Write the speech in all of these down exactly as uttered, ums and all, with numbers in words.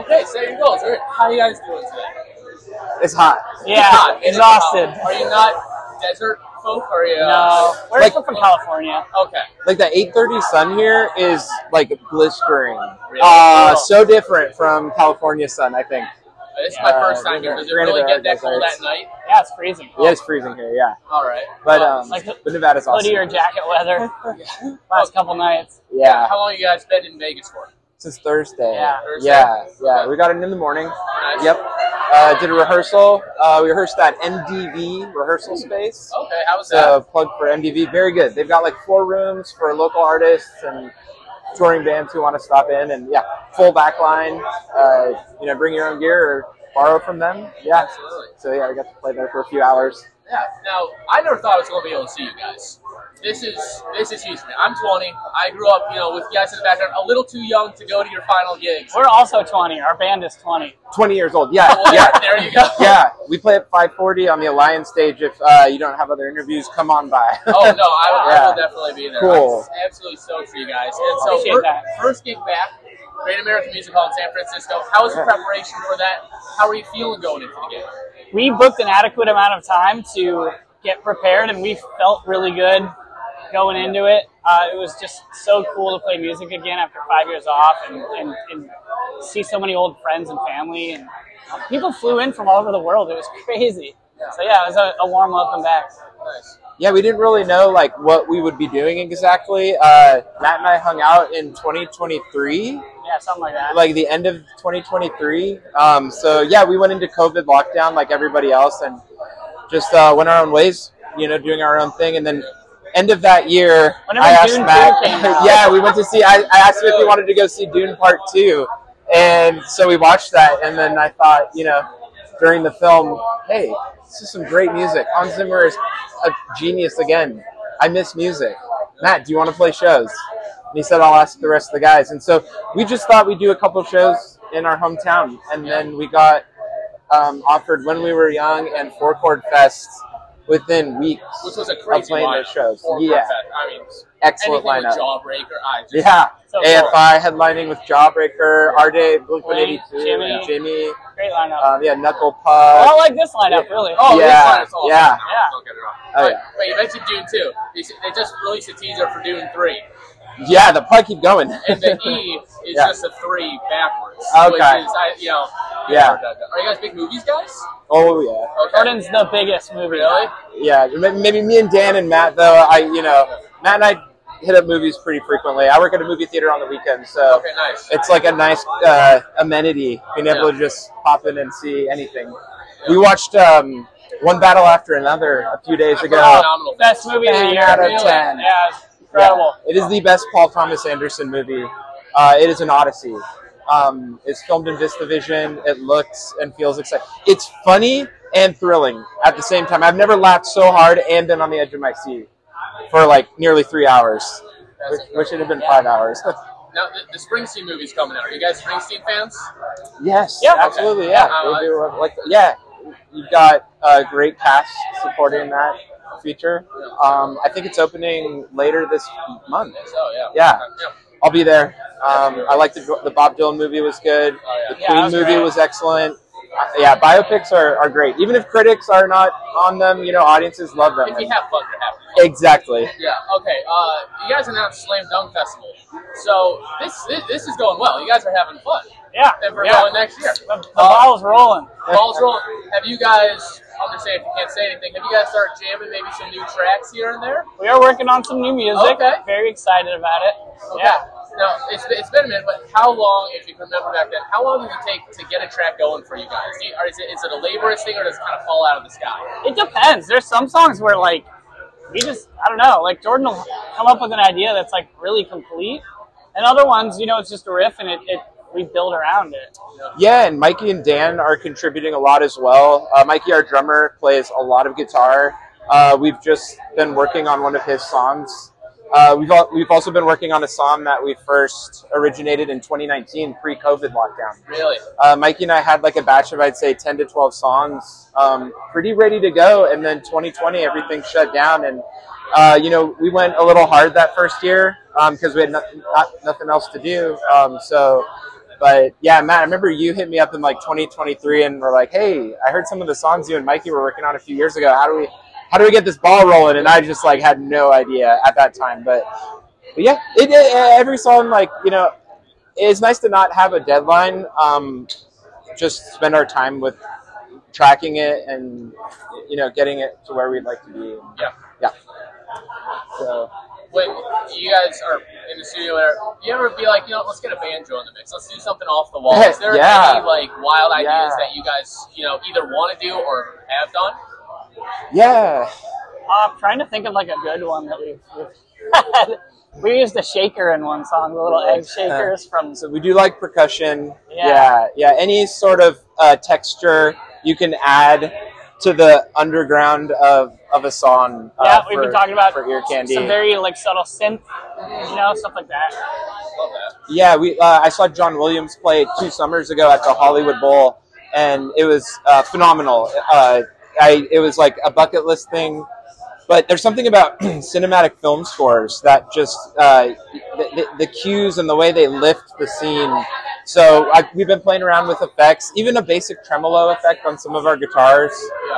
Okay, so there you go. So how are you guys doing today? It's hot. Yeah, it's hot. exhausted. Are you not desert folk? Or are you, uh, no, we're like, from California. Okay. Like the eight thirty sun here is like blistering. Really? Uh, Oh. so different from California sun, I think. This is my Uh, first time here. Does it granted really there get are that cold deserts. at night? Yeah, it's freezing. Yeah, it's freezing here, yeah. All right. But Well, um, like but Nevada's awesome. Hoodie or jacket weather. Last couple nights. Yeah, How long you guys been in Vegas for? since Thursday. Yeah. Thursday? Yeah, yeah. Okay. We got it in the morning. Nice. Yep. Uh, did a rehearsal. Uh, we rehearsed at N D V rehearsal space. Okay, how was So that? plug for M D V, very good. They've got like four rooms for local artists and touring bands who want to stop in, and yeah, full back line. Uh, you know, bring your own gear or borrow from them. Yeah. Absolutely. So yeah, we got to play there for a few hours. Yeah. Now, I never thought I was going to be able to see you guys. This is this is huge for me. I'm twenty. I grew up, you know, with you guys in the background, a little too young to go to your final gigs. We're also twenty. Our band is twenty. twenty years old. Yeah. Well, Yeah. There you go. Yeah. We play at five forty on the Alliance stage. If uh, you don't have other interviews, come on by. Oh, no, I, I Yeah. will definitely be there. Cool. I'm absolutely stoked for you guys. And so, Appreciate fir- that. first gig back, Great American Music Hall in San Francisco. How was the preparation for that? How are you feeling going into the game? We booked an adequate amount of time to get prepared, and we felt really good going into it. Uh, it was just so cool to play music again after five years off and, and, and see so many old friends and family. And people flew in from all over the world. It was crazy. So yeah, it was a, a warm welcome back. Nice. Yeah, we didn't really know like what we would be doing exactly. Uh, Matt and I hung out in twenty twenty-three. Yeah, something like that. Like the end of twenty twenty-three. Um, so yeah, we went into COVID lockdown like everybody else and just uh, went our own ways, you know, doing our own thing. And then end of that year, Whenever I asked Dune Matt. two came out. Yeah, we went to see. I, I asked him if he wanted to go see Dune Part Two, and so we watched that. And then I thought, you know, during the film, hey, this is some great music. Hans Zimmer is a genius again. I miss music. Matt, do you want to play shows? And he said, I'll ask the rest of the guys. And so we just thought we'd do a couple shows in our hometown. And then we got um, offered When We Were Young and Four Chord Fest within weeks Which was a of crazy playing lineup those shows. for Yeah, Fest. I mean, excellent anything with lineup. Jawbreaker, I just, Yeah, So A F I headlining with Jawbreaker, Arde, Blink one Blink, eighty-two, Jimmy. Jimmy, Great lineup. um, yeah, Knuckle Well, I Puck. like this lineup, really. Oh, Yeah, this lineup's awesome. yeah. Yeah. Don't get it wrong. Oh, Wait, yeah. Wait, you mentioned Dune two. They s- they just released a teaser for Dune three. Yeah, the puck keep going. And the E is Yeah. just a three backwards. Okay. Which is, I, you know. Yeah. Are you guys big movies guys? Oh yeah, Okay. Jordan's the biggest movie. Really? yeah. Maybe maybe me and Dan and Matt though. I you know Matt and I hit up movies pretty frequently. I work at a movie theater on the weekends, so Okay, nice. it's like a nice uh, amenity being able Yeah. to just pop in and see anything. We watched um, One Battle After Another a few days ago. Phenomenal. Best movie of the ten year. out of really. ten. Yeah, it's incredible. Yeah, it is the best Paul Thomas Anderson movie. Uh, it is an odyssey. Um, it's filmed in VistaVision. It looks and feels exciting. It's funny and thrilling at the same time. I've never laughed so hard and been on the edge of my seat for like nearly three hours, which, which should have been five hours. Now, the, the Springsteen movie's coming out. Are you guys Springsteen fans? Yes, Yeah. absolutely. Okay. Yeah, Yeah, we I- do, uh, like yeah. You've got a great cast supporting that feature. Um, I think it's opening later this month. So, yeah. Yeah. yeah. I'll be there. Um, I liked the, the Bob Dylan movie was good. Oh, yeah. The Yeah, Queen that was movie great. was excellent. Uh, yeah, biopics are, are great. Even if critics are not on them, you know, audiences love them. If you have fun, you're having fun. Exactly. Yeah, okay. Uh, you guys announced Slam Dunk Festival. So this, this this is going well. You guys are having fun. Yeah. And we're yeah. going next year. The, the ball's rolling. Ball's rolling. Have you guys, I'm going to say if you can't say anything, have you guys started jamming maybe some new tracks here and there? We are working on some new music. Okay. Very excited about it. Okay. Yeah. Now, it's, it's been a minute, but how long, if you can remember back then, how long did it take to get a track going for you guys? Do you, or is, it, is it a laborious thing or does it kind of fall out of the sky? It depends. There's some songs where, like, we just, I don't know, like, Jordan will come up with an idea that's, like, really complete. And other ones, you know, it's just a riff and it, it we build around it. Yeah, and Mikey and Dan are contributing a lot as well. Uh, Mikey, our drummer, plays a lot of guitar. Uh, we've just been working on one of his songs. Uh, we've al- we've also been working on a song that we first originated in twenty nineteen, pre-COVID lockdown. Really? Uh, Mikey and I had like a batch of, I'd say, ten to twelve songs, um, pretty ready to go. And then twenty twenty, everything shut down. And, uh, you know, we went a little hard that first year because um, we had no- not, nothing else to do. Um, so but yeah, Matt, I remember you hit me up in like twenty twenty-three and were like, "Hey, I heard some of the songs you and Mikey were working on a few years ago. How do we, how do we get this ball rolling?" And I just like had no idea at that time. But, but yeah, it, it, every song, like, you know, it's nice to not have a deadline. Um, just spend our time with tracking it and, you know, getting it to where we'd like to be. Yeah. Yeah. So. When you guys are in the studio, whatever, you ever be like, you know, let's get a banjo in the mix. Let's do something off the wall. Is there Yeah. any like wild ideas Yeah. that you guys, you know, either want to do or have done? Yeah. Uh, I'm trying to think of like a good one that we've, we've had. We used a shaker in one song, the little egg shakers from. So we do like percussion. Yeah. Yeah. Yeah. Any sort of uh, texture you can add to the underground of, of a song. Uh, Yeah, we've for, been talking about for ear candy. some very like subtle synth, you know, stuff like that. Love that. Yeah, we. Uh, I saw John Williams play two summers ago at the Hollywood Bowl, and it was uh, phenomenal. Uh, I it was like a bucket list thing, but there's something about cinematic film scores that just uh, the, the, the cues and the way they lift the scene. So I, we've been playing around with effects, even a basic tremolo effect on some of our guitars.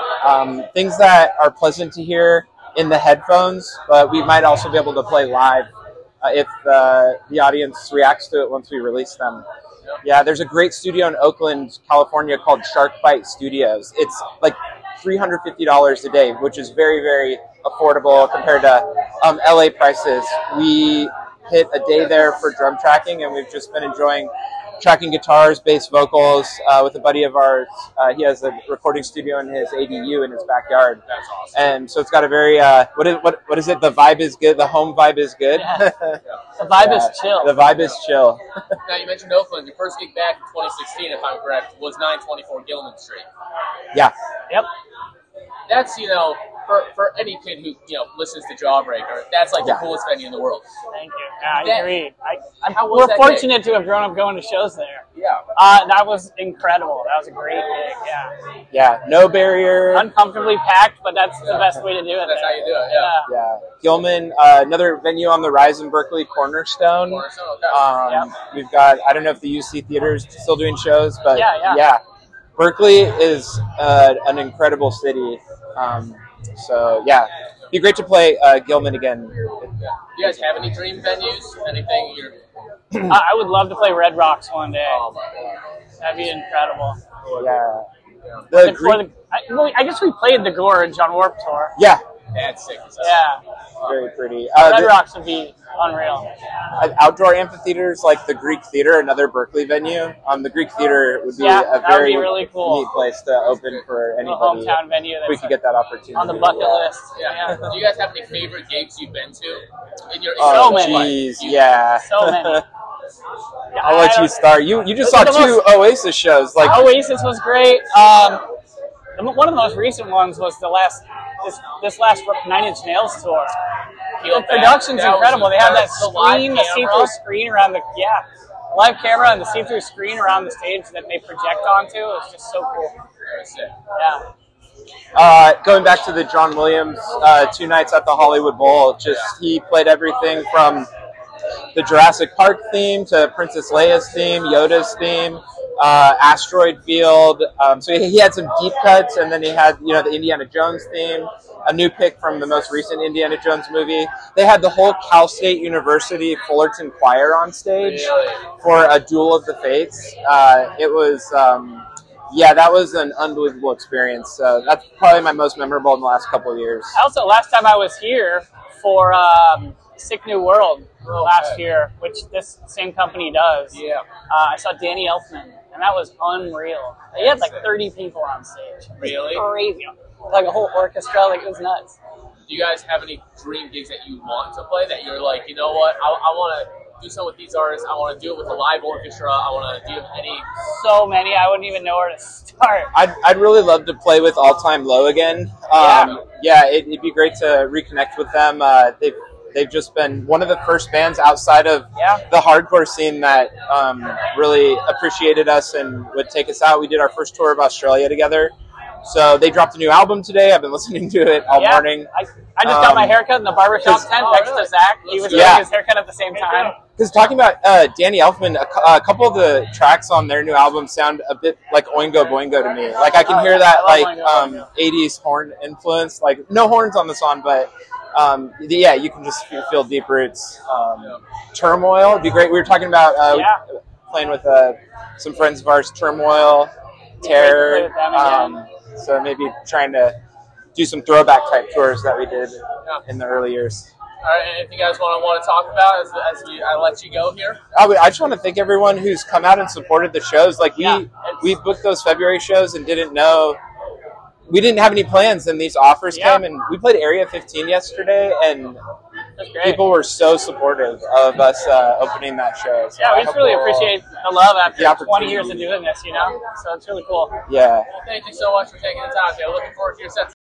Um, things that are pleasant to hear in the headphones, but we might also be able to play live uh, if uh, the audience reacts to it once we release them. Yeah, there's a great studio in Oakland, California called Shark Bite Studios. It's like three hundred fifty dollars a day, which is very, very affordable compared to um, L A prices. We hit a day there for drum tracking, and we've just been enjoying tracking guitars, bass vocals uh, with a buddy of ours. Uh, he has a recording studio in his A D U in his backyard. That's awesome. And so it's got a very, uh, what is what what is it? The vibe is good. The home vibe is good. Yeah. The vibe Yeah. is chill. The vibe is chill. Now, you mentioned Oakland. Your first gig back in twenty sixteen, if I'm correct, was nine twenty-four Gilman Street. Yeah. Yep. That's, you know, for, for any kid who, you know, listens to Jawbreaker, that's like Yeah. the coolest venue in the world. Thank you. Yeah, I That- agree. I, I'm, How was we're that fortunate to have grown up going to shows there. Yeah. Uh, that was incredible. That was a great gig. Yeah. Yeah. No barrier. Uncomfortably packed, but that's the best way to do it. That's there. how you do it, yeah. Yeah. Gilman, uh, another venue on the rise in Berkeley, Cornerstone. Cornerstone, okay. Um, Yep. We've got, I don't know if the U C Theater is still doing shows, but Yeah, yeah. Berkeley is uh, an incredible city. Um, so, yeah, it'd be great to play uh, Gilman again. Do you guys have any dream venues? Anything you're... I I would love to play Red Rocks one day. Oh, my God. That'd be incredible. Yeah. The Before Greek, the, I, well, I guess we played the Gorge on Warped Tour. yeah, That's sick. Yeah. very pretty. Uh, Red the, Rocks would be unreal. uh, outdoor amphitheaters like the Greek Theater, another Berkeley venue. Um, the Greek Theater would be Yeah, a that would very be really cool. neat place to open for A anybody. hometown venue If we that's could get that opportunity. on the bucket yeah. list. Yeah. Do you guys have any favorite gigs you've been to? In your, in Oh, So your many. life? jeez, You- yeah. So many. Yeah, I'll I let you don't- start. You you just Those saw are the two Oasis shows. Like, Oasis was great. Um, the- one of the most recent ones was the last this this last Nine Inch Nails tour. Peel The Back, production's that was incredible. They have that the live screen, the camera. see-through screen around the yeah, live camera and the see-through screen around the stage that they project onto. It's just so cool. Very sick. Yeah. uh, going back to the John Williams uh, two nights at the Hollywood Bowl, just he played everything from the Jurassic Park theme to Princess Leia's theme, Yoda's theme, uh, Asteroid Field. Um, so he, he had some deep cuts, and then he had you know the Indiana Jones theme, a new pick from the most recent Indiana Jones movie. They had the whole Cal State University Fullerton Choir on stage Really? for a Duel of the Fates. Uh, it was. Um, Yeah, that was an unbelievable experience. Uh, that's probably my most memorable in the last couple of years. Also, last time I was here for um, Sick New World Oh, last okay. year, which this same company does. Yeah. Uh, I saw Danny Elfman, and that was unreal. He had like thirty people on stage. It was Really? Crazy. Like a whole orchestra. Like it was nuts. Do you guys have any dream gigs that you want to play that you're like, you know what, I, I want to do something with these artists. I want to do it with a live orchestra. I want to do any... So many, I wouldn't even know where to start. I'd, I'd really love to play with All Time Low again. Um, yeah, it, it'd be great to reconnect with them. Uh, they've, they've just been one of the first bands outside of Yeah. the hardcore scene that um, really appreciated us and would take us out. We did our first tour of Australia together. So they dropped a new album today. I've been listening to it all yeah, morning. I, I just got Um, my haircut in the barbershop 'cause- tent Oh, next really? to Zach. He was Yeah. getting his haircut at the same time. Because talking about uh, Danny Elfman, a, cou- a couple of the tracks on their new album sound a bit like Oingo Boingo to me. Like I can hear that I love like Oingo um, Boingo. eighties horn influence. Like no horns on the song, but um, yeah, you can just feel, feel deep roots. Um, Turmoil would be great. We were talking about uh, Yeah. playing with uh, some friends of ours. Turmoil, Play Terror. with them again. Um, so maybe trying to do some throwback type tours that we did in the early years. All right, anything you guys want to want to talk about as, as we, I let you go here? I, would, I just want to thank everyone who's come out and supported the shows. Like we, Yeah. we booked those February shows and didn't know, we didn't have any plans. And these offers Yeah. came, and we played Area fifteen yesterday, and That's great. people were so supportive of us uh, opening that show. So yeah, I we just hope really we'll- appreciate the love after The opportunity. twenty years of doing this, you know? So it's really cool. Yeah. Thank you so much for taking the time. Yeah, looking forward to your set.